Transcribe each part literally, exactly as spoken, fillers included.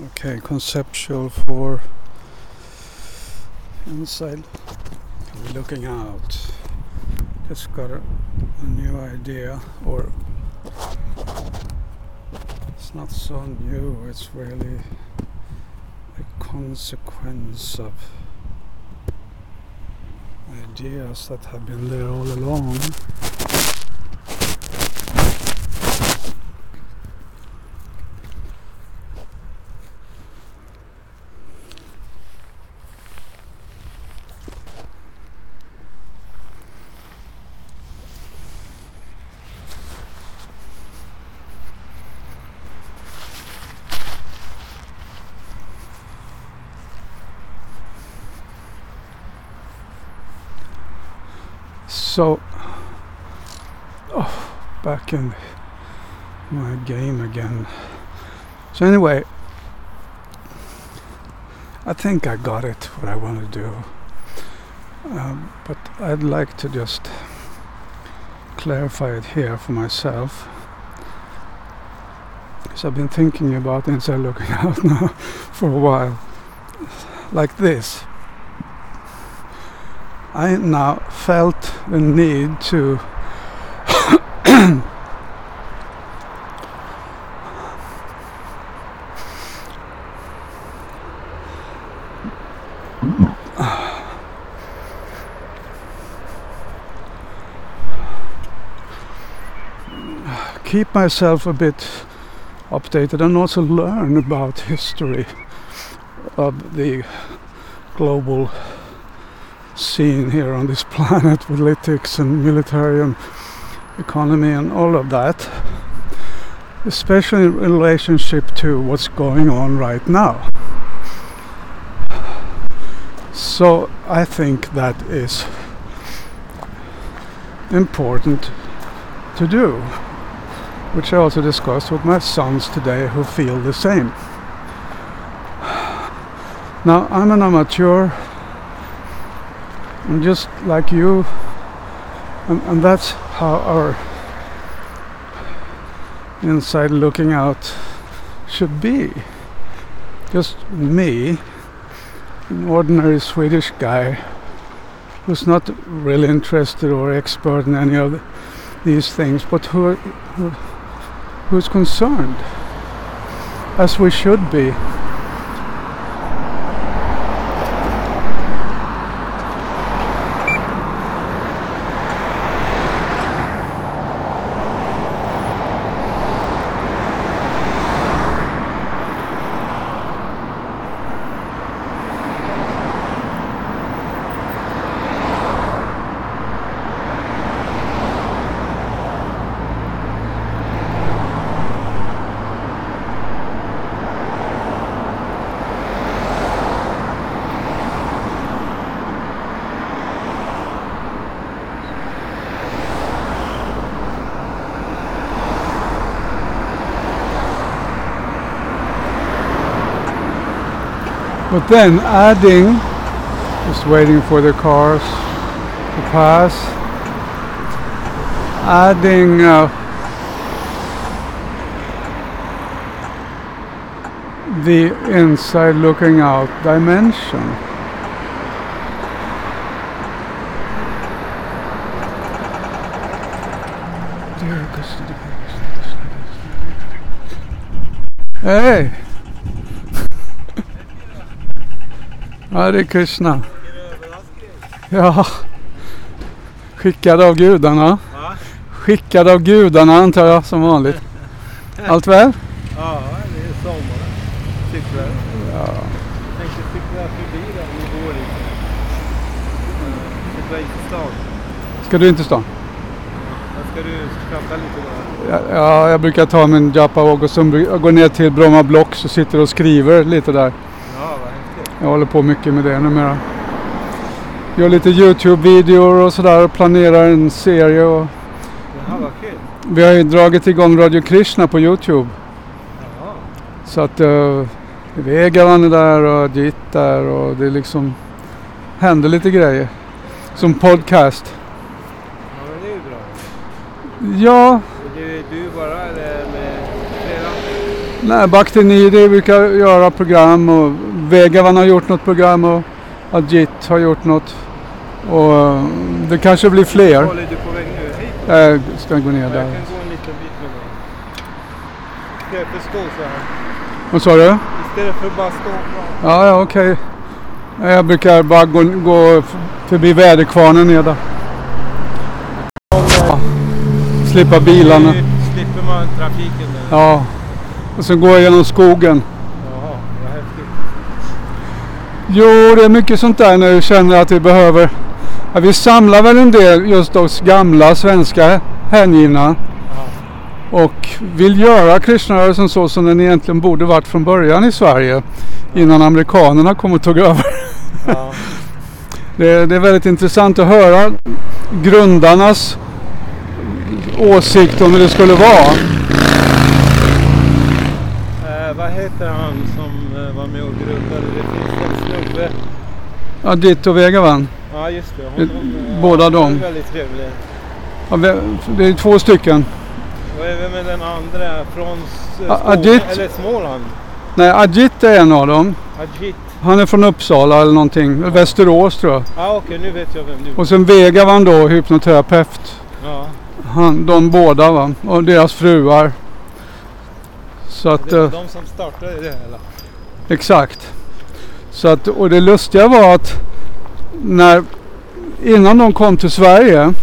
Okay, conceptual for inside. We're looking out. Just got a, a new idea, or it's not so new, it's really a consequence of ideas that have been there all along. So, oh, back in my game again. So anyway, I think I got it, what I want to do. Um, but I'd like to just clarify it here for myself. So I've been thinking about inside looking out now for a while. Like this. I now felt the need to keep myself a bit updated and also learn about history of the global scene here on this planet, politics and military and economy and all of that, especially in relationship to what's going on right now. So I think that is important to do, which I also discussed with my sons today, who feel the same. Now I'm an amateur, and just like you, and, and that's how our inside looking out should be. Just me, an ordinary Swedish guy who's not really interested or expert in any of these things, but who, are, who who's concerned, as we should be. But then adding, just waiting for the cars to pass, adding uh, the inside looking out dimension. Hey! Hare Krishna. Ja. Skickad av gudarna. Va? Skickad av gudarna antar jag, som vanligt. Allt väl? Ja, det är sommar. Cyklar. Ja. Jag tänkte cykla förbi där vi går liksom. Cykla in till stan. Ska du inte stan? Ja, ska du skratta lite då? Ja, ja, jag brukar ta min Japa och så går ner till Bromma Blocks och sitter och skriver lite där. Ja, vad häftigt. Jag håller på mycket med det numera. Gör lite YouTube-videor och sådär och planerar en serie. Och Jaha, vad kul. vi har ju dragit igång Radio Krishna på YouTube. Jaha. Så att uh, Vegavan är där och Jit där och det liksom händer lite grejer. Som podcast. Ja, men det är ju bra. Ja, Och det är du bara eller med flera? Nej, Bhakti Nidhi brukar göra program och Vegavan har gjort något program och Ajit har gjort något. Och eh, det kanske blir fler. Håller du på väg nu hit? Jag ska gå ner Jag där. kan gå en liten bit med dig. Istället för stå så här. Vad sa du? Istället för bara stå och prata. Ja, ja, okej. Jag brukar bara gå, gå f- förbi väderkvarnen ner där. Ja. Slippa bilarna. Nu slipper man trafiken där. Ja. Och sen går jag genom skogen. Jaha, vad häftigt. Jo, det är mycket sånt där när jag känner att vi behöver. Ja, vi samlar väl en del just oss gamla svenska hängivna. Ja. Och vill göra Krishnarörelsen så som den egentligen borde varit från början i Sverige. Innan amerikanerna kom och tog över. Ja. Det, det är väldigt intressant att höra grundarnas åsikt om hur det skulle vara. Eh, vad heter han som eh, var med och grundade? Det finns en snubbe. Adit och Vegavan. Ja, just det. Honom, eh, Båda han är dem. väldigt trevlig. Ja, ve- det är två stycken. Vad är det med den andra från S- A- Skåne, Ajit. eller Småland? Nej, Ajit är en av dem. Ajit. Han är från Uppsala eller någonting. Eller Västerås tror jag. Ja, okej, nu vet jag vem du är. Och sen Vegavan då, hypnoterapeut. Ja, Han, de båda va. Och deras fruar. Så att, det var eh, de som startade det hela. exakt. Så att, och det lustiga var att när, innan de kom till Sverige, Mm.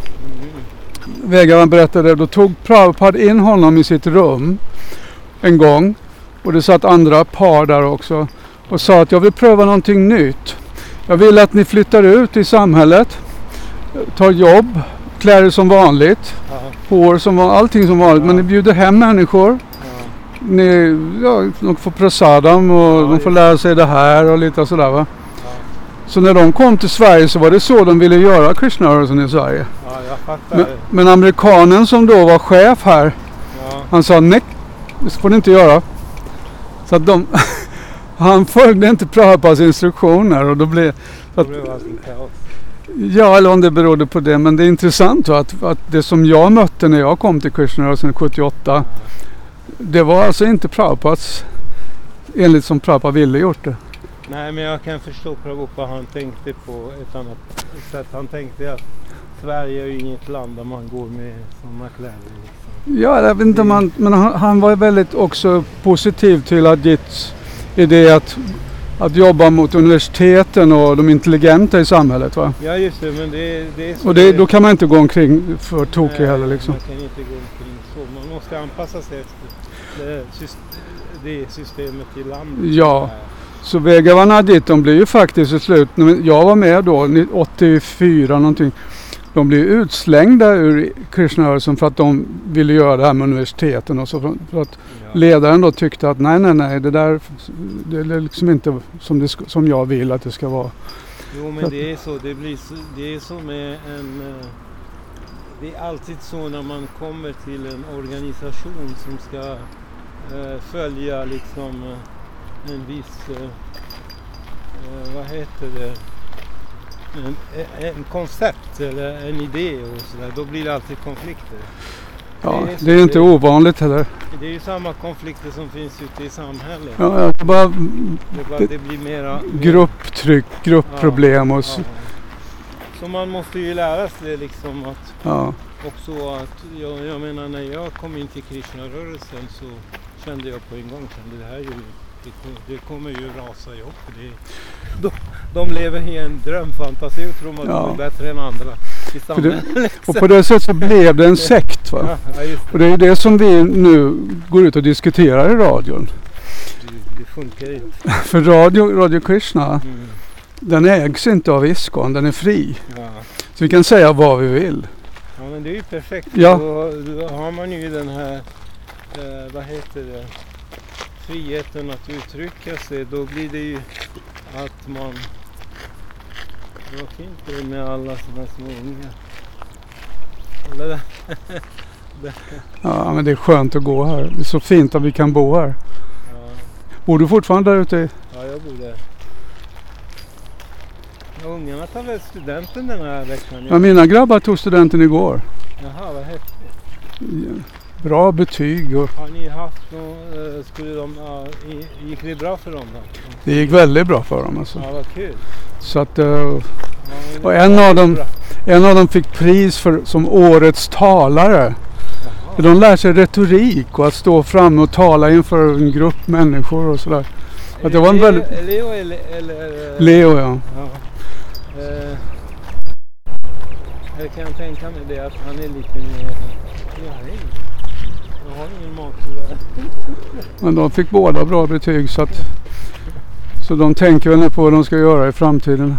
Vegavan berättade, då tog Prabhupada in honom i sitt rum en gång. Och det satt andra par där också. Och sa att jag vill pröva någonting nytt. Jag vill att ni flyttar ut i samhället. Tar jobb, klär er som vanligt. Ja, Hår som var allting som vanligt. Ja. Men ni bjuder hem människor. ja. Ni, ja, de får prasadam och Ja, de just får lära sig det här och lite sådär va. Ja. Så när de kom till Sverige så var det så de ville göra Krishnarörelsen i Sverige. Ja, jag fattar. Men, men amerikanen som då var chef här, Ja, han sa nej, det får ni inte göra. Så att de, han följde inte Prabhupads instruktioner och då blev det att, blev alltså kaos. ja, eller om det berodde på det, men det är intressant va, att, att det som jag mötte när jag kom till Krishnarörelsen sjuttioåtta, det var alltså inte Prabhupads enligt som Prabhupada ville gjort det. Nej, men jag kan förstå Prabhupada, han tänkte på ett annat sätt. Han tänkte att Sverige är ju inget land där man går med sådana kläder. Liksom. Ja, jag vet inte, man, men han, han var väldigt också positiv till Ajits idé att, att jobba mot universiteten och de intelligenta i samhället va. Ja, just det, men det, det är så. Och det, då kan man inte gå omkring för tokig Nej, heller liksom. Man kan inte gå omkring så. Man måste anpassa sig efter det, syst- det systemet i landet. Ja. Så Vegavan och Ajit, de blev ju faktiskt i slut, när jag var med då, åttiofyra någonting, de blev utslängda ur Krishnarörelsen för att de ville göra det här med universiteten och så. För att Ja. ledaren då tyckte att nej, nej, nej, det där det är liksom inte som, det, sk- som jag vill att det ska vara. Jo, men det är så. Det, blir så, det är som med en... eh, Det är alltid så när man kommer till en organisation som ska eh, följa liksom eh, en viss... Eh, eh, vad heter det? En, en koncept eller en idé och sådär. Då blir det alltid konflikter. Ja, Det är så, det är inte det- ovanligt heller. Det är ju samma konflikter som finns ute i samhället. Ja, jag bara Det, bara, det- det blir mera... grupptryck, gruppproblem och s- Ja. Så man måste ju lära sig liksom att ja. också att, jag, jag menar när jag kom in till Krishnarörelsen så kände jag på en gång att det här är ju, det, det kommer ju rasa ihop. Det, de, de lever i en drömfantasi och tror att Ja. de är bättre än andra i För det, samhället. och på det sättet så blev det en sekt va. Ja, just det. Och det är ju det som vi nu går ut och diskuterar i radion. Det, det funkar inte. För radio, Radio Krishna, Mm. den ägs inte av ISKCON, den är fri. Ja. Så vi kan säga vad vi vill. Ja, men det är ju perfekt. Ja. Då, då har man ju den här, eh, vad heter det, friheten att uttrycka sig. Då blir det ju att man, vad fint det är med alla sådana små unga. Alla där. Ja, men det är skönt att gå här. Det är så fint att vi kan bo här. Ja, Bor du fortfarande där ute? ja, jag bor där. Ja, ungarna tar väl studenten den här veckan? Ja, mina grabbar tog studenten igår. Jaha, vad häftigt. bra betyg. Och Har ni haft någon, skulle de, ja, gick det bra för dem då? det gick väldigt bra för dem alltså. Ja, vad kul. Så att, och en av dem, en av dem fick pris för, som årets talare. För de lär sig retorik och att stå fram och tala inför en grupp människor och sådär. Att det var en väldigt... Leo eller... eller Leo, ja. ja. Eh, jag kan tänka mig det att han är lite mer... Ja, hej. Jag har ingen mat där. Men de fick båda bra betyg så att... Så de tänker väl på vad de ska göra i framtiden.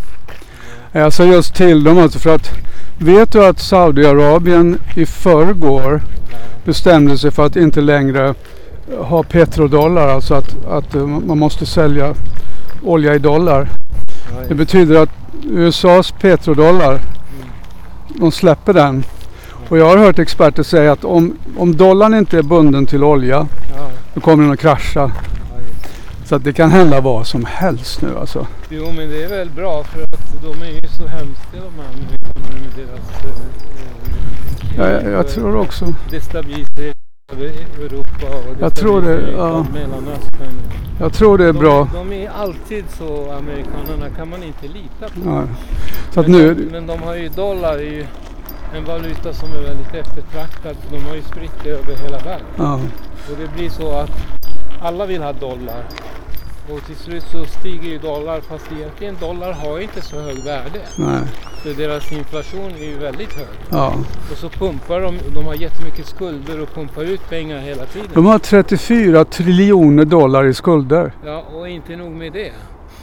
Jag sa just till dem alltså för att... Vet du att Saudiarabien i förrgår bestämde sig för att inte längre ha petrodollar, alltså att, att man måste sälja olja i dollar. Det betyder att U S A:s petrodollar, de släpper den. Och jag har hört experter säga att om, om dollarn inte är bunden till olja, då kommer den att krascha. Så att det kan hända vad som helst nu alltså. Jo, men det är väl bra för att de är ju så hemska de här med deras... Eh, ja, jag, jag tror också. Destabilisering av Europa och jag tror det, ja. Mellanöstern. Jag tror det är de, bra. De är alltid så, amerikanerna kan man inte lita på. Ja. Så att men, nu... de, men de har ju dollar, är ju en valuta som är väldigt eftertraktad. De har ju spritt det över hela världen. Ja. Och det blir så att alla vill ha dollar. Och till slut så stiger ju dollar, fast egentligen dollar har inte så hög värde. Nej. För deras inflation är ju väldigt hög. Ja. Och så pumpar de, de har jättemycket skulder och pumpar ut pengar hela tiden. De har trettiofyra triljoner dollar i skulder. Ja, och inte nog med det.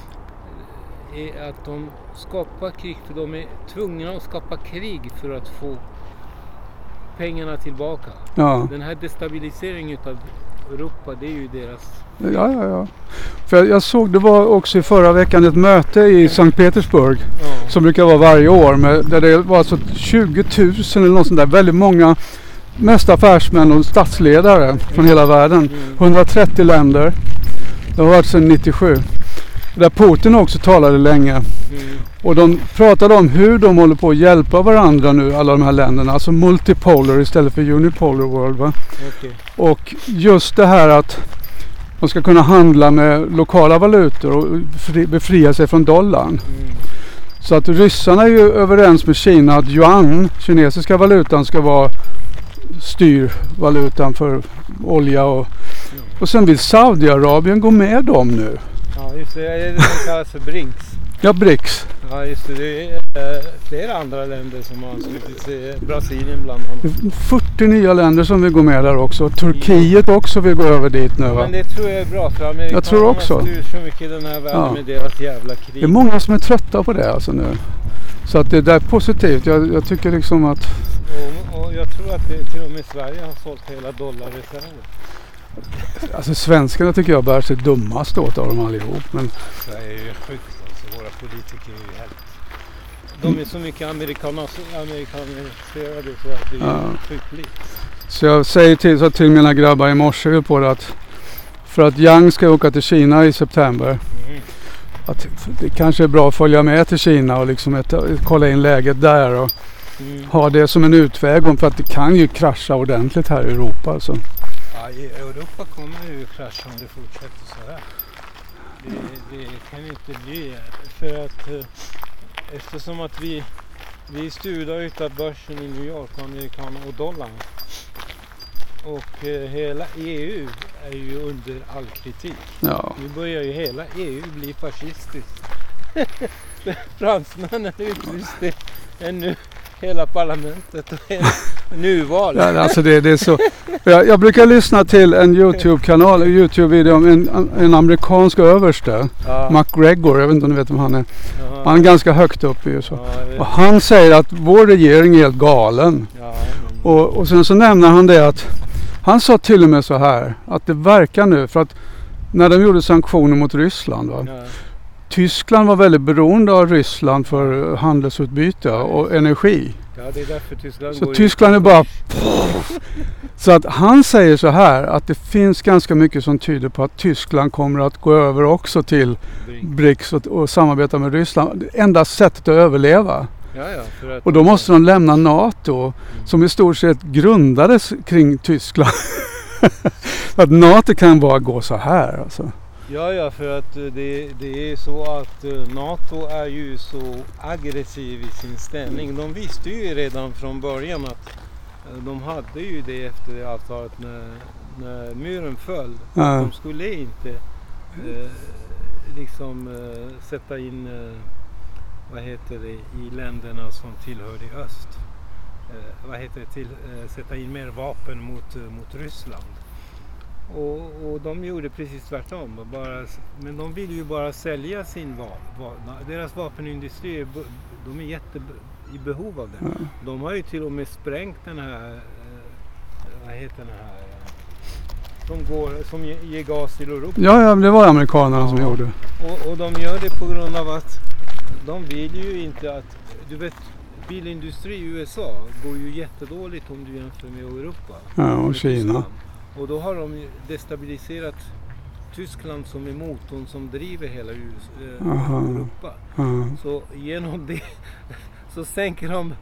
Är att de skapar krig, för de är tvungna att skapa krig för att få pengarna tillbaka. Ja. Den här destabiliseringen av Europa, det är ju deras... Ja, ja, ja. För jag, jag såg, det var också i förra veckan ett möte i Sankt Petersburg. Ja. Som brukar vara varje år. Med, där det var alltså tjugo tusen eller något sånt där. Väldigt många, mest affärsmän och statsledare mm. från hela världen. Mm. hundratrettio länder. Det har varit sedan nittiosju. Där Putin också talade länge. Mm. Och de pratade om hur de håller på att hjälpa varandra nu, alla de här länderna. Alltså multipolar istället för unipolar world, va? Okay. Och just det här att de ska kunna handla med lokala valutor och befria sig från dollarn. Mm. Så att ryssarna är ju överens med Kina att yuan, kinesiska valutan, ska vara styrvalutan för olja. Och, mm. och sen vill Saudiarabien gå med dem nu. Ja, just det. Det är det som kallas för BRICS. Ja, BRICS. Ja, just det. Det är äh, flera andra länder som har anslutit sig. Brasilien bland annat. fyrtio nya länder som vill gå med där också. Turkiet också vill gå över dit nu, va? Men det tror jag är bra för amerikanerna. Jag tror också. styr så mycket i den här världen ja. med deras jävla krig. Det är många som är trötta på det alltså nu. Så att det där är positivt. Jag, jag tycker liksom att... Och, och jag tror att det, till och med Sverige har sålt hela dollarreserven. Alltså svenskarna tycker jag bär sig dummast åt av dem allihop. Men... Det är ju sjukt alltså, våra politiker är ju helt... De är så mycket amerikaniserade så att det är ja. sjukligt. Så jag säger till, så till mina grabbar i morse på det att för att Yang ska åka till Kina i september mm. att det kanske är bra att följa med till Kina och liksom ett, kolla in läget där och mm. ha det som en utväg om, för att det kan ju krascha ordentligt här i Europa alltså. Ja, i Europa kommer ju krascha om det fortsätter så här. Det, det kan inte bli, för att eftersom att vi, vi är styrda utav börsen i New York, amerikanerna och dollarn. Och eh, hela E U är ju under all kritik. Ja. Nu börjar ju hela E U bli fascistiskt. Fransmännen utlyste ännu hela parlamentet och hela nuval. Ja, alltså det, det är så. Jag, jag brukar lyssna till en YouTube-kanal, en YouTube-video om en, en amerikansk överste, ja. McGregor, jag vet inte om du vet vem han är. Ja. Han är ganska högt upp i U S A. Ja, och han säger att vår regering är helt galen. Ja, men... och, och sen så nämner han det att han sa till och med så här, att det verkar nu, för att när de gjorde sanktioner mot Ryssland, va? Ja. Tyskland var väldigt beroende av Ryssland för handelsutbyte och energi. Ja, det är därför Tyskland så går Tyskland är bara... Så att han säger så här att det finns ganska mycket som tyder på att Tyskland kommer att gå över också till BRICS och, och samarbeta med Ryssland. Det enda sättet att överleva. Ja, ja, för att Och då måste de lämna NATO mm. som i stort sett grundades kring Tyskland. Att NATO kan bara gå så här alltså. Ja, ja, för att det, det är så att NATO är ju så aggressiv i sin ställning. De visste ju redan från början att de hade ju det efter det avtalet när, när muren föll. Ja. De skulle inte eh, liksom eh, sätta in eh, vad heter det, i länderna som tillhör i öst. Eh, vad heter det, till, eh, sätta in mer vapen mot, eh, mot Ryssland. Och, och de gjorde precis tvärtom. Bara, men de vill ju bara sälja sin vapen. Deras vapenindustri, de är jätte i behov av det. Ja. De har ju till och med sprängt den här, eh, vad heter den här, som går, som ger gas till Europa. Ja, ja, det var amerikanerna ja. som gjorde. Och, och de gör det på grund av att de vill ju inte att, du vet, bilindustri i U S A går ju jättedåligt om du jämför med Europa. Ja, och Kina. Tyskland. Och då har de destabiliserat Tyskland som är motorn som driver hela U S, eh, Europa. Aha. Så genom det så sänker de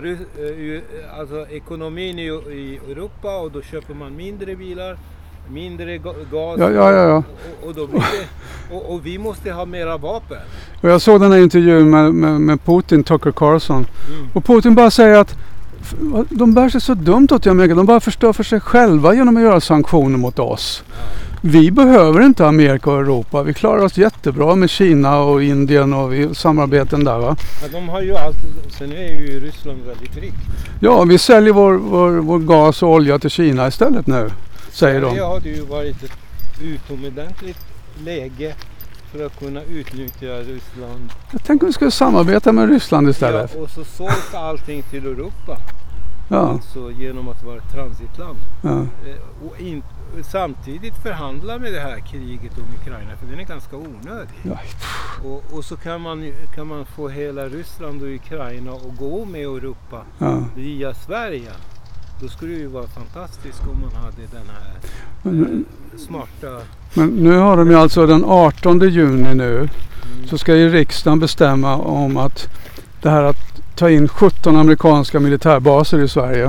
alltså ekonomin i, i Europa och då köper man mindre bilar, mindre gas ja, ja, ja, ja. Och, och, då blir det, och, och vi måste ha mera vapen. Och jag såg den här intervjun med, med, med Putin, Tucker Carlson. Mm. Och Putin bara säger att de bär sig så dumt åt i Amerika. De bara förstör för sig själva genom att göra sanktioner mot oss. Ja. Vi behöver inte Amerika och Europa. Vi klarar oss jättebra med Kina och Indien och samarbeten där, va? Ja, de har ju allt. Sen är ju Ryssland väldigt rikt. Ja, vi säljer vår, vår, vår gas och olja till Kina istället nu, säger de. Det hade ju varit ett utomordentligt läge för att kunna utnyttja Ryssland. Jag tänker att vi skulle samarbeta med Ryssland istället. Ja, och så sålt allting till Europa. Ja. Alltså genom att vara ett transitland. Ja. Och in, samtidigt förhandla med det här kriget om Ukraina, för den är ganska onödig. Ja. Och, och så kan man, kan man få hela Ryssland och Ukraina och gå med Europa ja. via Sverige. Då skulle det ju vara fantastiskt om man hade den här men, eh, smarta... Men nu har de ju alltså den artonde juni nu mm. så ska ju riksdagen bestämma om att det här att ta in sjutton amerikanska militärbaser i Sverige.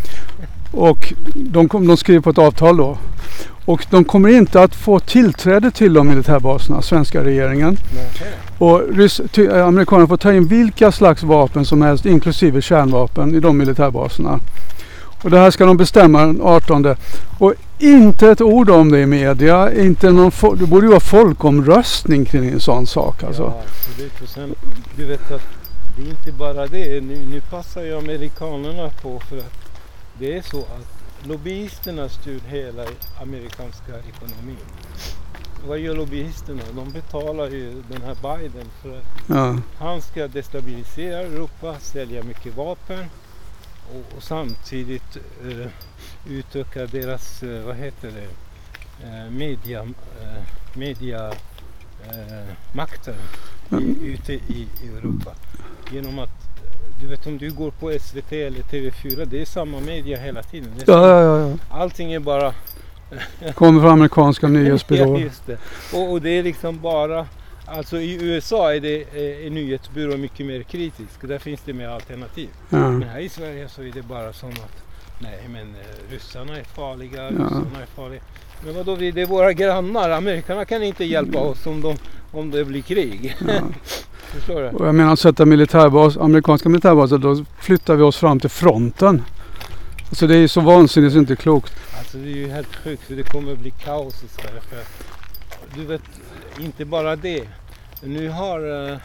Och de, kom, de skriver på ett avtal då. Och de kommer inte att få tillträde till de militärbaserna, svenska regeringen. Nej. Och rys, ty, amerikanerna får ta in vilka slags vapen som helst, inklusive kärnvapen, i de militärbaserna. Och det här ska de bestämma den artonde. Och inte ett ord om det i media. Inte någon fo- det borde ju vara folkomröstning kring en sån sak. Alltså. Ja, absolut. Och sen, du vet att det är inte bara det. Nu, nu passar ju amerikanerna på för att det är så att lobbyisterna styr hela amerikanska ekonomin. Vad gör lobbyisterna? De betalar ju den här Biden för att ja. han ska destabilisera Europa, sälja mycket vapen. Och, och samtidigt uh, utöka deras, uh, vad heter det, uh, media, uh, media uh, makten i, ute i, i Europa. Genom att, du vet om du går på S V T eller T V fyra, det är samma media hela tiden. Det är ja, ja, ja. Allting är bara... kommer från amerikanska nyhetsbyråer. Ja, just det. Och, och det är liksom bara... Alltså i U S A är det eh, en nyhetsbyrå mycket mer kritisk. Där finns det mer alternativ. Ja. Men här i Sverige så är det bara som att nej men eh, ryssarna är farliga, ja. ryssarna är farliga. Men vadå, vi det är våra grannar. Amerikanerna kan inte hjälpa oss om, de, om det blir krig. Ja. Förstår du? Och jag menar att sätta militärbas, amerikanska militärbaser, då flyttar vi oss fram till fronten. Alltså det är så vansinnigt så inte klokt. Alltså det är ju helt sjukt för det kommer att bli kaos i Sverige. För du vet, inte bara det. Nu har, uh,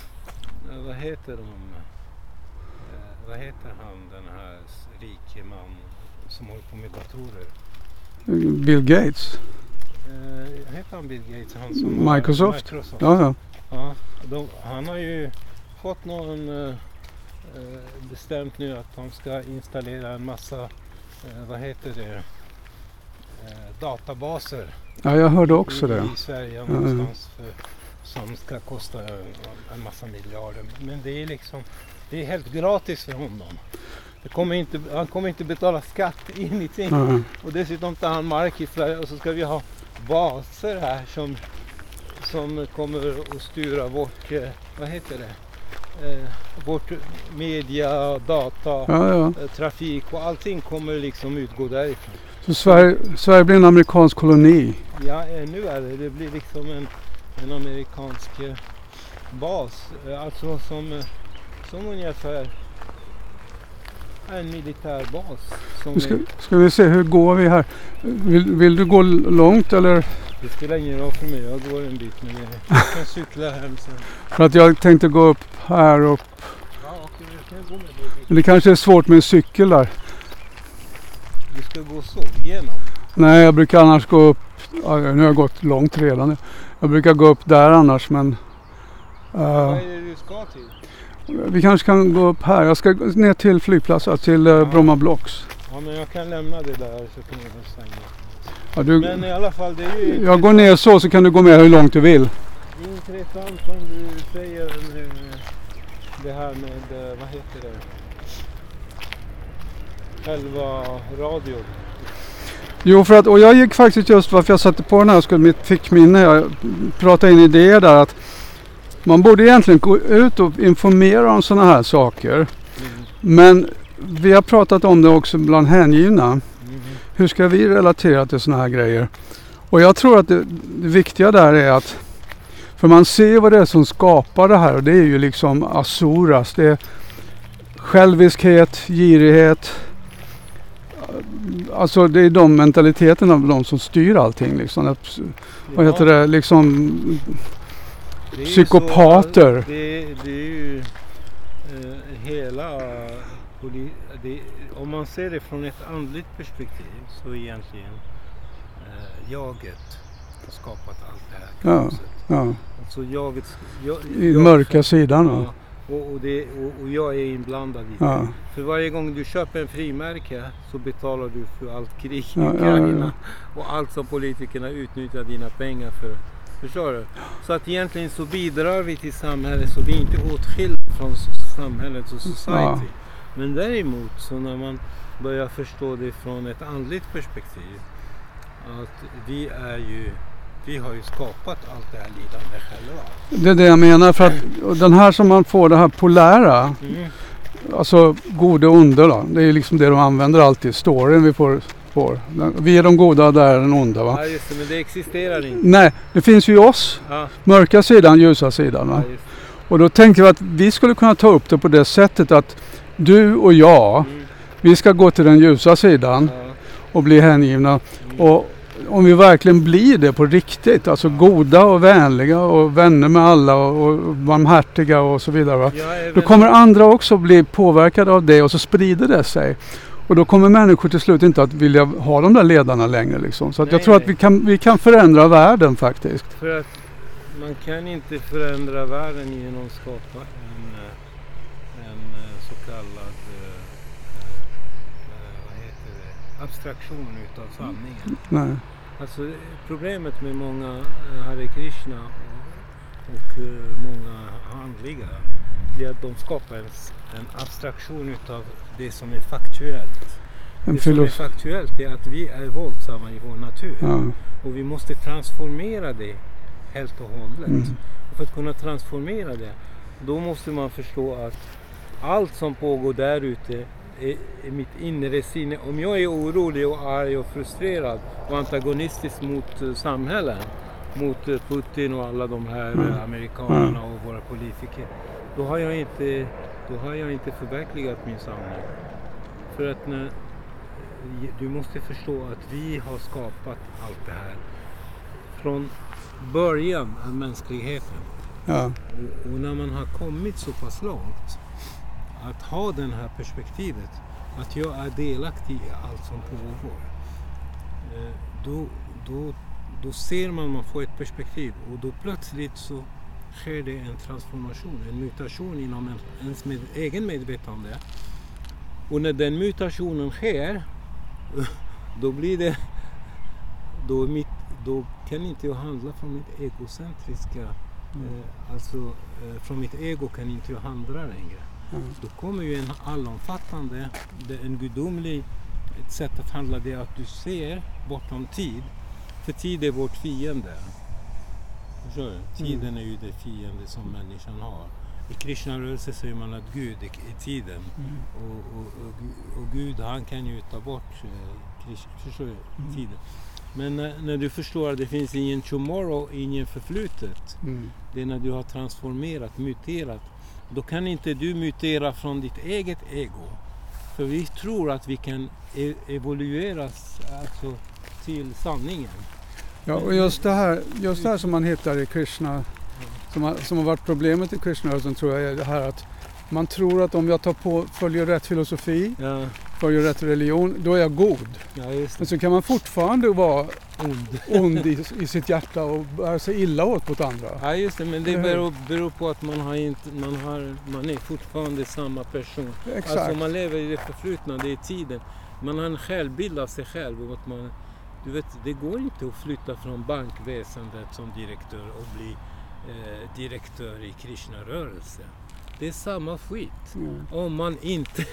vad heter de? Uh, vad heter han, den här rike man som håller på med datorer? Bill Gates. Uh, heter han Bill Gates? Han som Microsoft? Microsoft. Ja, ja. ja de, han har ju fått någon uh, bestämt nu att de ska installera en massa, uh, vad heter det, uh, databaser. Ja, jag hörde också i, det. I Sverige någonstans för, som ska kosta en massa miljarder. Men det är liksom, det är helt gratis för honom. Det kommer inte, han kommer inte betala skatt, ingenting. Mm. Och dessutom tar han mark i Sverige och så ska vi ha baser här som, som kommer att styra vårt, vad heter det? eh, vårt media, data, Ja, ja. eh, trafik och allting kommer liksom utgå därifrån. Så Sverige, Sverige blir en amerikansk koloni. Ja, eh, nu är det. Det blir liksom en, en amerikansk eh, bas. Eh, alltså som, eh, som ungefär en militärbas. Som Ska, är, ska vi se, hur går vi här? Vill, vill du gå långt eller? det spelar ingen roll för mig. Jag går en bit med det. Jag kan cykla hem sen. För att jag tänkte gå upp här upp. Ja, okej, jag kan gå med dig. Men det kanske är svårt med en cykel där. Du ska gå så, igenom. Nej, jag brukar annars gå upp. Ja, nu har jag gått långt redan. Jag brukar gå upp där annars, men uh, Vad är det du ska till? vi kanske kan gå upp här. Jag ska gå ner till flygplatsen, till uh, Ja. Bromma Blocks. Ja, men jag kan lämna det där så kan jag stänga. Ja, du, Men i alla fall, det är ju jag går ner så så kan du gå med hur långt du vill. det är intressant som du säger nu, det här med, eh, vad heter det? Själva radion. Jo, för att, och jag gick faktiskt just varför jag satte på den här, skulle mitt fickminne, jag pratade in idéer där att man borde egentligen gå ut och informera om sådana här saker. Mm. Men vi har pratat om det också bland hängivna. Mm. Hur ska vi relatera till sådana här grejer? Och jag tror att det, det viktiga där är att, för man ser vad det är som skapar det här, och det är ju liksom asuras, det är själviskhet, girighet. Alltså det är de mentaliteterna av de som styr allting liksom. Att, vad heter det, liksom Det är ju psykopater. Så, det, det är ju eh, hela, poli- det, om man ser det från ett andligt perspektiv så är egentligen eh, jaget har skapat allt det här Ja, kaoset. ja. Alltså jaget, jag, I jag, mörka sidan. ja, Ja. och, och, det, och, och jag är inblandad i det. Ja. För varje gång du köper en frimärke så betalar du för allt krig i Ja, ja, Ukraina ja. och allt som politikerna utnyttjar dina pengar för. Förstår du? Så att egentligen så bidrar vi till samhället så vi är inte åtskilda från samhället och society. Ja. Men däremot så när man börjar förstå det från ett andligt perspektiv att vi är ju vi har ju skapat allt det här lidande själva. Det är det jag menar, för att och den här som man får, det här polära, Mm. alltså goda och onda då, det är liksom det de använder alltid, storyn vi får, får. Vi är de goda, där är den onda, va? Ja just det, men det existerar inte. Nej, det finns ju i oss, Ja, mörka sidan, ljusa sidan, va? ja, just det. Och då tänkte vi att vi skulle kunna ta upp det på det sättet att du och jag, Mm. vi ska gå till den ljusa sidan Ja. och bli hängivna. Mm. Och om vi verkligen blir det på riktigt, alltså goda och vänliga och vänner med alla och, och barmhärtiga och så vidare, va? Ja, även- Då kommer andra också bli påverkade av det och så sprider det sig. Och då kommer människor till slut inte att vilja ha de där ledarna längre liksom. Så att Nej, jag tror att nej. vi kan, vi kan förändra världen faktiskt. För att man kan inte förändra världen genom att skapa en, eh, en eh, så kallad eh, eh, vad heter det? Abstraktion utav sanningen. Nej. Alltså problemet med många eh, Hare Krishna och, och eh, många andliga det är att de skapar en, s- en abstraktion utav det som är faktuellt. En Det som är filosof- faktuellt är att vi är våldsamma i vår natur. ja. Och vi måste transformera det helt och hållet. Mm. Och för att kunna transformera det, då måste man förstå att allt som pågår där ute är, är mitt inre sinne. Om jag är orolig och arg och frustrerad och antagonistisk mot uh, samhällen, mot uh, Putin och alla de här Mm. uh, amerikanerna och våra politiker, då har jag inte, då har jag inte förverkligat min sanning. För att när, du måste förstå att vi har skapat allt det här från början av mänskligheten. Ja. Och, och när man har kommit så pass långt att ha det här perspektivet att jag är delaktig i allt som pågår, eh, då, då, då ser man, man får ett perspektiv och då plötsligt så sker det en transformation, en mutation inom en, ens med, egen medvetande. Och när den mutationen sker då blir det då, mitt, då kan inte jag handla från mitt egocentriska Mm. eh, alltså eh, från mitt ego kan inte jag handla längre. Mm. Då kommer ju en allomfattande, det, en gudomlig ett sätt att handla, det är att du ser bortom tid, för tid är vårt fiende. Förstår du? Tiden är ju det fiende som människan har. i Krishna-rörelsen säger man att Gud är, är tiden. Mm. Och, och, och, och Gud, han kan ju ta bort eh, Krishna, förstår du, Mm. tiden. Men när, när du förstår att det finns ingen tomorrow, ingen förflutet, Mm. det är när du har transformerat, muterat, då kan inte du mutera från ditt eget ego. För vi tror att vi kan e- evolueras alltså, till sanningen. Ja, och just det här, just det här som man hittar i Krishna, som har, som har varit problemet i Krishna-rörelsen, tror jag är det här att man tror att om jag tar på, följer rätt filosofi, Ja, följer rätt religion, då är jag god. ja just Men det. så kan man fortfarande vara Ond. ond i, i sitt hjärta och bära sig illa åt mot andra. Ja just det, men det Eller hur? beror, beror på att man, har inte, man, har, man är fortfarande samma person. Exakt. Alltså man lever i det förflutna, det är tiden. Man har en självbild av sig själv. Och att man, du vet, det går inte att flytta från bankväsendet som direktör och bli eh, direktör i Krishna-rörelsen. Det är samma skit. Mm. Om man inte,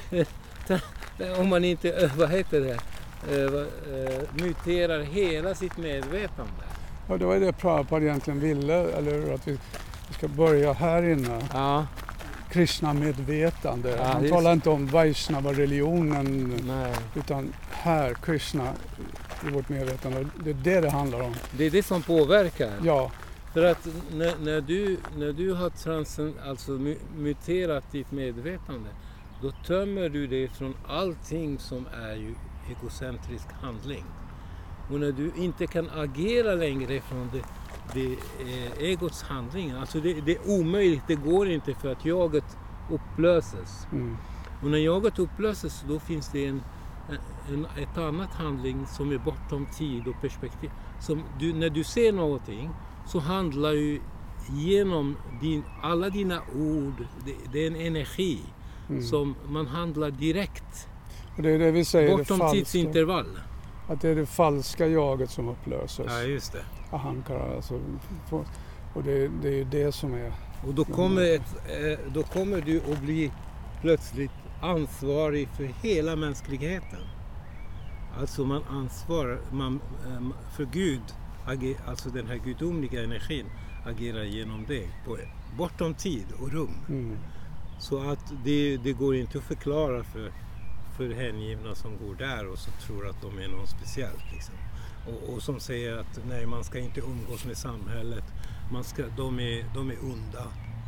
om man inte, eh, vad heter det, eh, vad, eh, muterar hela sitt medvetande. Ja, det var ju det Prabhupada egentligen ville, eller hur? Att vi vi ska börja här inne. Ja, Krishna-medvetande. Ja, Han just- talar inte om Vaishnava-religionen, nej. utan här, Krishna i vårt medvetande. Det är det det handlar om. Det är det som påverkar. Ja, För att när, när, du, när du har transcend, alltså mu- muterat ditt medvetande, då tömmer du det från allting som är ju egocentrisk handling. Och när du inte kan agera längre från det, det eh, egots handling, alltså det, det är omöjligt, det går inte för att jaget upplöses. mm. Och när jaget upplöses, då finns det en, en, ett annat handling som är bortom tid och perspektiv. Som du, när du ser någonting så handlar ju genom din, alla dina ord, det, det är en energi Mm. som man handlar direkt, Och det är det vi säger, det bortom falska, tidsintervall. att det är det falska jaget som upplöses. Ja, just det. Ahankara, alltså, få- och det, det är ju det som är... Och då kommer, ett, eh, då kommer du att bli plötsligt ansvarig för hela mänskligheten. Alltså man ansvarar man, eh, för Gud, ager, alltså den här gudomliga energin agerar genom det, på, bortom tid och rum. Mm. Så att det, det går inte att förklara för, för hängivna som går där och så tror att de är någon speciellt. Liksom. Och, och som säger att nej, man ska inte umgås med samhället, man ska, de, är, de är onda.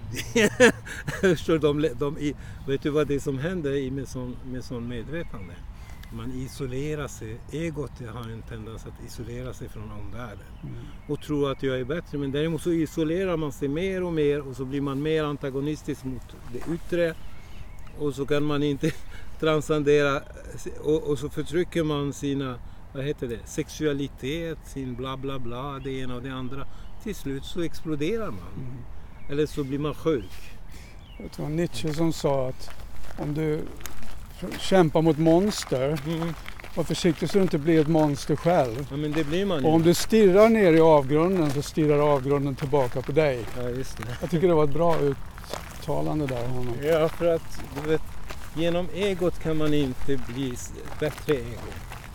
Förstår, de, de, de, vet du vad det är som händer i med sån, med sån medvetande? Man isolerar sig, egot har en tendens att isolera sig från omvärlden Mm. och tror att jag är bättre, men däremot så isolerar man sig mer och mer och så blir man mer antagonistisk mot det yttre och så kan man inte transcendera och, och så förtrycker man sina, vad heter det, sexualitet, sin bla bla bla, det ena och det andra. Till slut så exploderar man. Mm. Eller så blir man sjuk. Jag tror Nietzsche som sa att om du kämpar mot monster, Mm. var försiktig så du inte blir ett monster själv. Ja, men det blir man ju. Och om du stirrar ner i avgrunden så stirrar avgrunden tillbaka på dig. Ja, just det. Jag tycker det var ett bra uttalande där av honom. Ja, för att du vet, genom egot kan man inte bli s- bättre ego.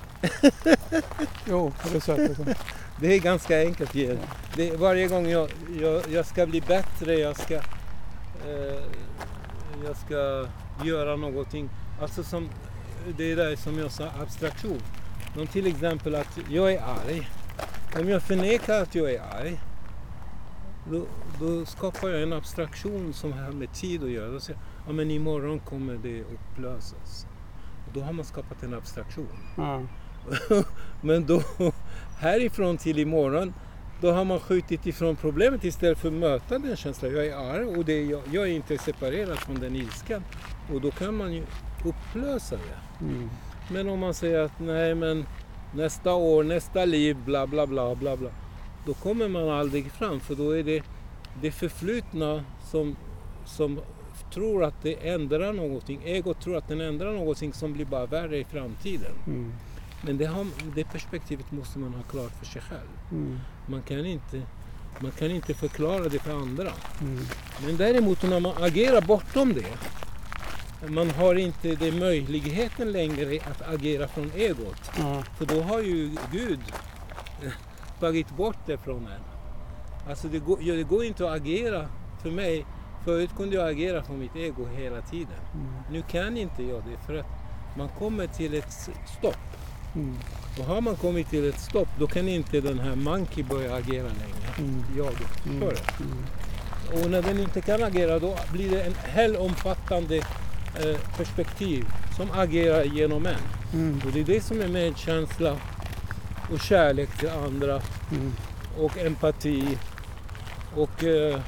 Jo, på det sättet. Det är ganska enkelt. Det. Det, varje gång jag, jag, jag ska bli bättre, jag ska, eh, jag ska göra någonting. Alltså som, det är där som jag sa, abstraktion. Om till exempel att jag är arg. Om jag förnekar att jag är arg, då, då skapar jag en abstraktion som har med tid att göra. Då säger jag, ja men imorgon kommer det upplösas. Och då har man skapat en abstraktion. Ja. Men då, härifrån till imorgon, då har man skjutit ifrån problemet istället för att möta den känslan. Jag är arg och det är, jag, jag är inte separerad från den ilskan. Och då kan man ju upplösa det. Mm. Men om man säger att nej men nästa år, nästa liv, bla bla bla bla bla. Då kommer man aldrig fram, för då är det det förflutna som, som tror att det ändrar någonting. Egot tror att den ändrar någonting som blir bara värre i framtiden. Mm. Men det, har, det perspektivet måste man ha klart för sig själv. Mm. Man kan inte, man kan inte förklara det för andra. Mm. Men däremot när man agerar bortom det, man har inte den möjligheten längre att agera från egot. Ja. För då har ju Gud eh, tagit bort det från en. Alltså det går, ja, det går inte att agera för mig Förut kunde jag agera på mitt ego hela tiden. Mm. Nu kan inte jag det för att man kommer till ett stopp. Mm. Och har man kommit till ett stopp, då kan inte den här monkey börja agera längre. Mm. Jag Mm. för det. Mm. Och när den inte kan agera, då blir det en hellomfattande eh, perspektiv som agerar genom en. Mm. Och det är det som är medkänsla och kärlek till andra Mm. och empati och, eh,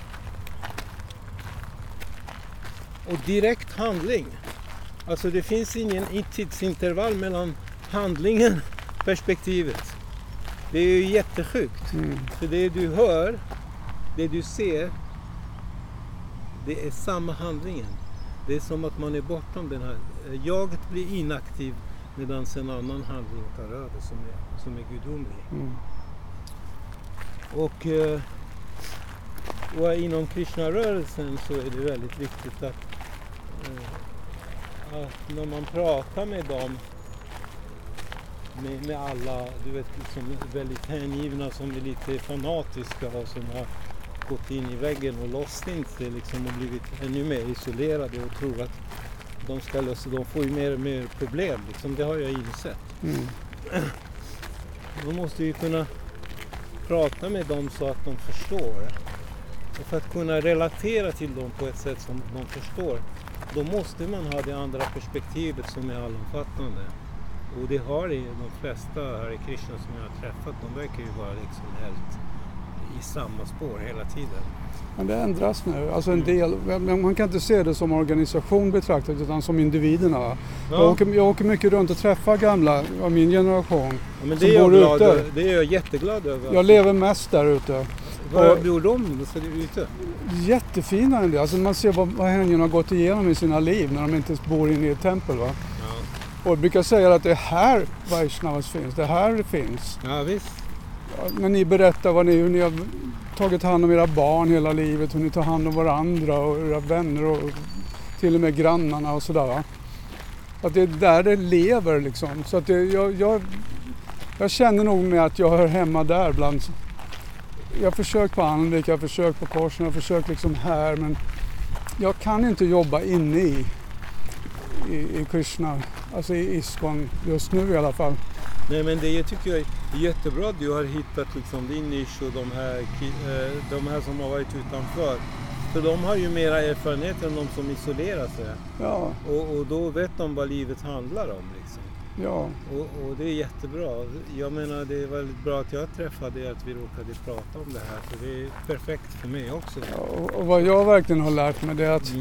och direkt handling. Alltså det finns ingen tidsintervall mellan handlingen och perspektivet. Det är ju jättesjukt. Mm. För det du hör, det du ser, det är samma handlingen. Det är som att man är bortom den här. Jaget blir inaktiv medan en annan handling tar över som är, som är gudomlig. Mm. Och, eh, och inom Krishna-rörelsen så är det väldigt viktigt att, eh, att när man pratar med dem, med, med alla, du vet, som är väldigt hängivna, som är lite fanatiska och som har gått in i väggen och lossnat sig liksom, och blivit ännu mer isolerade och tror att de ska lösa, de får ju mer och mer problem liksom, det har jag insett. Mm. Då måste vi kunna prata med dem så att de förstår. Och för att kunna relatera till dem på ett sätt som de förstår, då måste man ha det andra perspektivet som är allomfattande. Och det har de flesta här i Krishna som jag har träffat, de verkar ju vara liksom helt i samma spår hela tiden. Men det ändras nu. Alltså en del, man kan inte se det som organisation betraktat utan som individerna. Va? Ja. Jag, åker, jag åker mycket runt och träffar gamla av min generation. Ja, men det, som är jag bor glad ute. över. Det är jag jätteglad över. Jag lever mest där ute. Var Och- bor de så det är ute? Jättefina en del. Alltså man ser vad, vad hängen har gått igenom i sina liv när de inte bor inne i ett tempel. Va? Ja. Och jag brukar säga att det är här Vaishnavas finns. Det är här det finns. Ja visst. Ja, när ni berättar vad ni, hur ni har tagit hand om era barn hela livet, hur ni tar hand om varandra och era vänner och till och med grannarna och sådär. Va? Att det är där det lever liksom. Så att det, jag, jag, jag känner nog med att jag hör hemma där bland. Jag har försökt på Andvik, jag har försökt på Korsen, jag har försökt liksom här, men jag kan inte jobba inne i, i, i Krishna, alltså i ISKCON just nu i alla fall. Nej men det jag tycker jag är jättebra att du har hittat liksom din nisch och de här, ki- eh, de här som har varit utanför. För de har ju mera erfarenhet än de som isolerar sig. Ja, Och, och då vet de vad livet handlar om liksom. ja. Och, och det är jättebra. Jag menar det är väldigt bra att jag träffade er, att vi råkade prata om det här. För det är perfekt för mig också. Och, och vad jag verkligen har lärt mig det är att, Mm.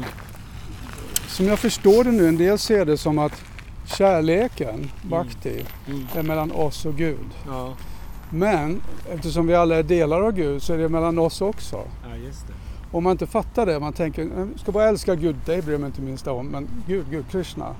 som jag förstår det nu, en del ser det som att kärleken, bhakti, Mm. är mellan oss och Gud. Ja. Men eftersom vi alla är delar av Gud så är det mellan oss också. ja, just det. Om man inte fattar det, man tänker, jag ska bara älska Gud, det bryr jag mig inte minst om, men Gud, Gud, Krishna.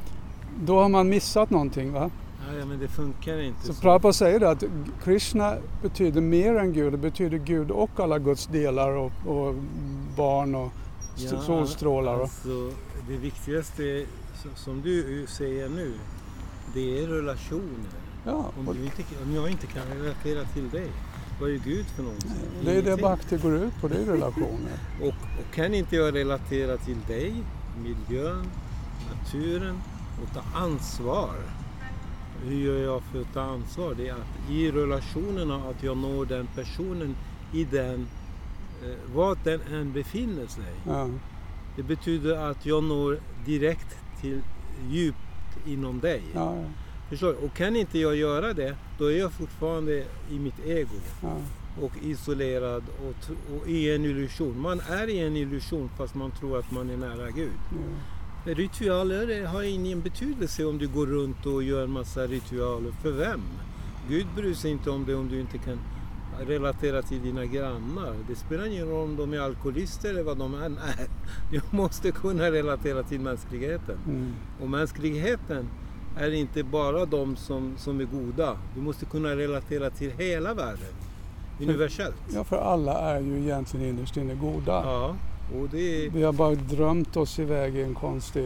Då har man missat någonting, va? Ja, ja men det funkar inte Så så. Prabhupada säger det att Krishna betyder mer än Gud, det betyder Gud och alla Guds delar och, och barn och st- Ja, solstrålar. Och, Alltså, det viktigaste som- som du säger nu, det är relationer. ja, Om, och du inte, om jag inte kan relatera till dig, vad är Gud för någonting? det är det Ingenting. bhakti går ut på, det är relationer. Och, och kan inte jag relatera till dig, miljön, naturen och ta ansvar. Hur gör jag för att ta ansvar? Det är att i relationerna att jag når den personen i den, eh, var den än befinner sig. Ja, Det betyder att jag når direkt till djupt inom dig. ja, Förstår du? Och kan inte jag göra det, då är jag fortfarande i mitt ego. ja, Och isolerad och, t- och i en illusion. Man är i en illusion fast man tror att man är nära Gud. ja. Ritualer har ingen betydelse om du går runt och gör en massa ritualer. För vem? Gud bryr sig inte om det om du inte kan relatera till dina grannar. Det spelar ingen roll om de är alkoholister eller vad de än är. Du måste kunna relatera till mänskligheten. Mm. Och mänskligheten är inte bara de som, som är goda. Du måste kunna relatera till hela världen. Universellt. Ja, för alla är ju egentligen innerst inne goda. Ja, och det är Vi har bara drömt oss iväg i en konstig...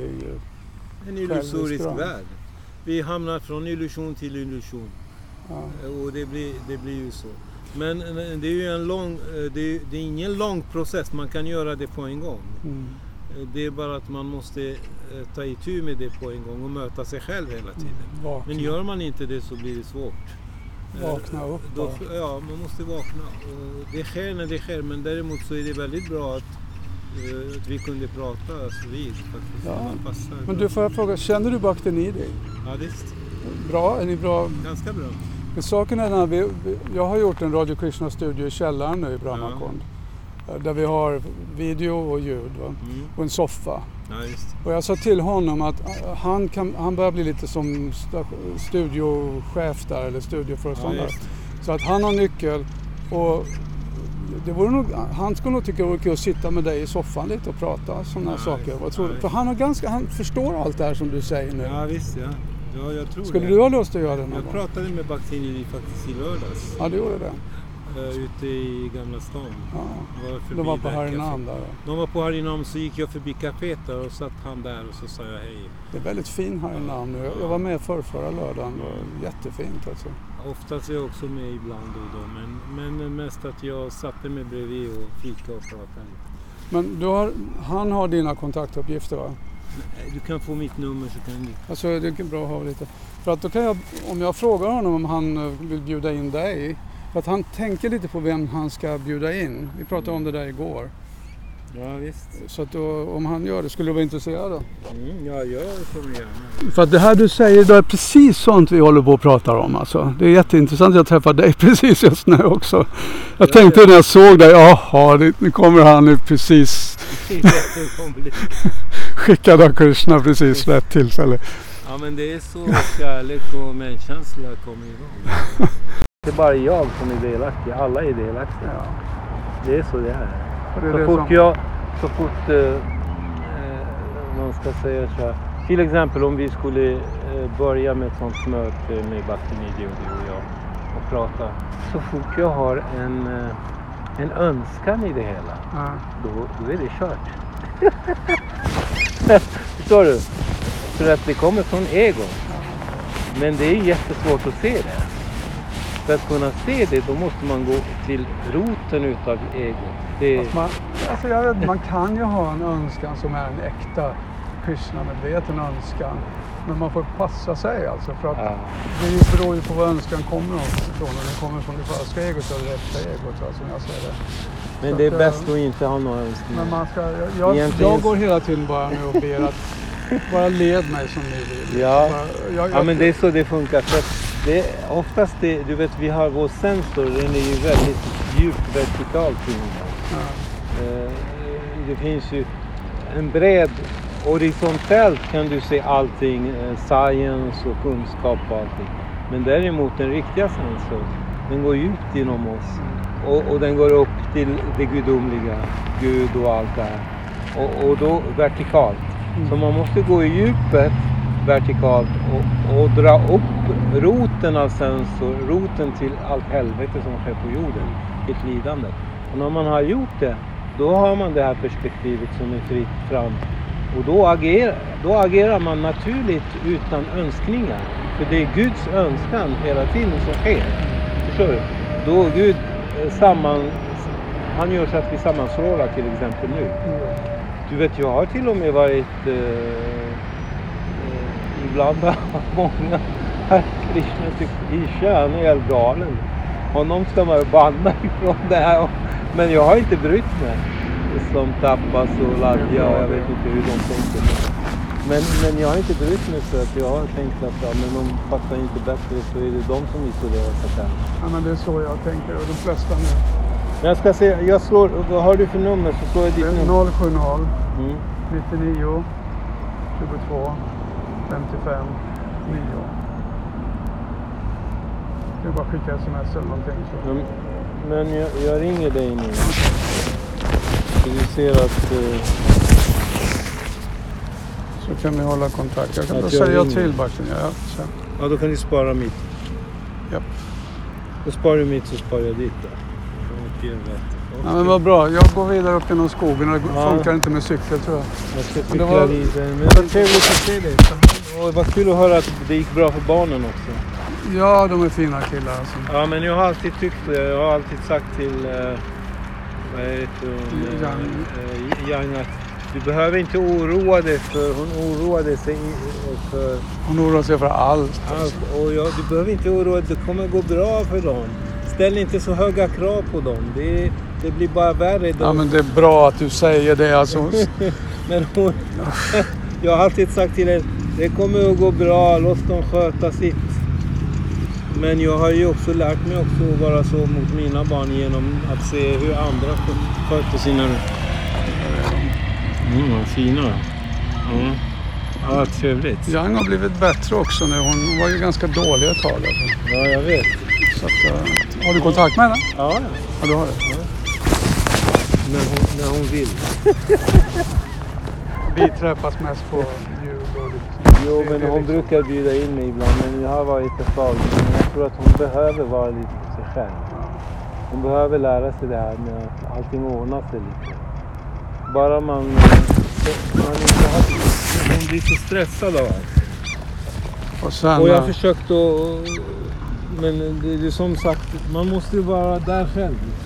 en illusorisk självisdröm. värld. Vi hamnar från illusion till illusion. Ja, Och det blir, det blir ju så. Men det är ju en lång, det är, det är ingen lång process, man kan göra det på en gång. Mm. Det är bara att man måste ta itu med det på en gång och möta sig själv hela tiden. Mm, men gör man inte det så blir det svårt. Vakna upp. Då, ja, man måste vakna. Det sker när det sker, men däremot så är det väldigt bra att, att vi kunde prata så vid faktiskt. Ja. Men du, får jag fråga, känner du Bhakti Nidhi? Ja, visst. Bra, är ni bra? Ganska bra. Men saken är den, vi, vi, jag har gjort en Radio Krishna-studio i källaren nu i Brahmakund. Ja. Där vi har video och ljud va? Mm. Och en soffa. Ja, just. Och jag sa till honom att han, kan, han börjar bli lite som studiochef där, eller studioföreståndare. Ja, så att han har nyckel och det vore nog, han skulle nog tycka det vore kul att sitta med dig i soffan lite och prata sådana ja, saker. Vad tror ja, för han, har ganska, han förstår allt det här som du säger nu. Ja visst, ja. Ja, jag tror skulle det. Du ha lust att göra det någon Jag gång? pratade med Bhakti Nidhi faktiskt i lördags. Ja, du gjorde det. Uh, ute i Gamla stan. Ja. Var de var på Harinam där. De var på Harinam, så gick jag förbi kaféet där och satt han där och så sa jag hej. Det är väldigt fin Harinam nu. Jag var med för förra lördagen. Det var jättefint alltså. Oftast är jag också med ibland då, då men, men mest att jag satte mig bredvid och fika och pratade. Men du har, han har dina kontaktuppgifter va? Nej, du kan få mitt nummer så kan du. Alltså det är bra att ha lite. För att då kan jag, om jag frågar honom om han vill bjuda in dig. För att han tänker lite på vem han ska bjuda in. Vi pratade mm. om det där igår. Ja visst. Så att då, om han gör det, skulle du vara intresserad då? Mm, ja, jag kommer gärna. För att det här du säger, det är precis sånt vi håller på att prata om. Alltså. Det är jätteintressant, jag träffade dig precis just nu också. Jag ja, tänkte ja. när jag såg dig, jaha, det, nu kommer han nu precis. Skickad av Krishna precis rätt tillfälle. Ja men det är så kärlek och medkänsla kommer igång. Det är bara jag som är delaktig, alla är delaktiga. Ja. Det är så det är. Det är så, det fort som... jag, så fort eh, man ska säga så här. Till exempel om vi skulle eh, börja med ett sånt möte med Bhakti Nidhi och du och jag och prata. Så fort jag har en, eh, en önskan i det hela, ja. då, då är det kört. Förstår du? För att det kommer från ego. Men det är jättesvårt att se det. För att kunna se det, då måste man gå till roten utav ego. Det... Man, alltså jag vet, man kan ju ha en önskan som är en äkta Krishna-medveten önskan. Men man får passa sig alltså. För att ja. det beror ju på vad önskan kommer ifrån. Om den kommer från det falska egot eller det äkta egot, alltså, som jag säger det. Men så det är att, bäst att inte ha några önskningar. Men man ska, jag, jag, jag går hela tiden bara nu och ber att bara led mig som ni vill. Ja, bara, jag, ja jag, men det är så det funkar. För det är oftast det, du vet, vi har vår sensor, den är ju väldigt djupt vertikalt. Ja. Eh, det finns ju en bred, horisontellt kan du se allting, eh, science och kunskap och allting. Men däremot den riktiga sensor, den går ut inom oss. Och, och den går upp till det gudomliga, Gud och allt det här. Och, och då vertikalt. Mm. Så man måste gå i djupet vertikalt och, och dra upp roten av sensor, roten till allt helvete som sker på jorden, ett lidande. Och när man har gjort det, då har man det här perspektivet som är fritt fram. Och då agerar, då agerar man naturligt utan önskningar. För det är Guds önskan hela tiden som sker. Förstår du? Då Gud samman, han gör så att vi sammansrålar till exempel nu. Du vet, jag har till och med varit eh, eh, ibland har många här Krishna tycker Isha, han är helt galen. Honom ska man banna ifrån det här. Men jag har inte brytt mig. Som Tapas och Ladja och jag vet inte hur de tänker. Men, men jag har inte brytt mig för att jag har tänkt att ja, men de fattar inte bättre så är det de som isolerar sig själv. Ja men det är så jag tänker och de flesta nu. Jag ska se, jag slår, vad har du för nummer så slår jag ditt nummer. noll sju noll mm. nittionio tjugotvå femtiofem nio. Du bara skicka sms eller någonting så. Mm. Men jag, jag ringer dig nu. Så du ser att... Uh... Så kan vi hålla kontakt. Jag kan då säga ringer. Till Backen. Ja, så. Ja, då kan du spara mitt. Ja. Då sparar du mitt så sparar jag ditt då. Okay. Ja, men vad bra. Jag går vidare upp genom skogen. Det ja. funkar inte med cykel tror jag. Jag ska cykla men det var... vidare. Men det var trevligt att se dig. Och vad kul att höra att det gick bra för barnen också. Ja, de är fina killar alltså. Ja, men jag har alltid tyckt det. Jag har alltid sagt till eh, vad heter hon? Yang. Eh, Yang att du behöver inte oroa dig, för hon oroade sig för Hon oroar sig för allt. allt. Och jag, du behöver inte oroa dig, det kommer gå bra för dem. Ställ inte så höga krav på dem. Det, det blir bara värre. Ja, men det är bra att du säger det alltså. Men hon, jag har alltid sagt till henne, det kommer att gå bra, låt dem sköta sitt. Men jag har ju också lärt mig också att vara så mot mina barn genom att se hur andra sköter sina. Mm, vad fina. Mm. Ja, trevligt. Yang har blivit bättre också nu. Hon var ju ganska dålig ett tag. Alltså. Ja, jag vet. Så att, uh, har du kontakt med henne? Ja, Ja, du har det. ja. När, hon, när hon vill. Vi träffas mest på jul och Jo, men hon brukar bjuda in mig ibland, men jag har varit ett tag. Men jag tror att hon behöver vara lite för sig själv. Hon behöver lära sig det här med att allting ordnar sig lite. Bara man, man inte har, hon blir så stressad av allt. Och, sen, Och jag har uh, försökt att, men det är som sagt, man måste ju vara där själv.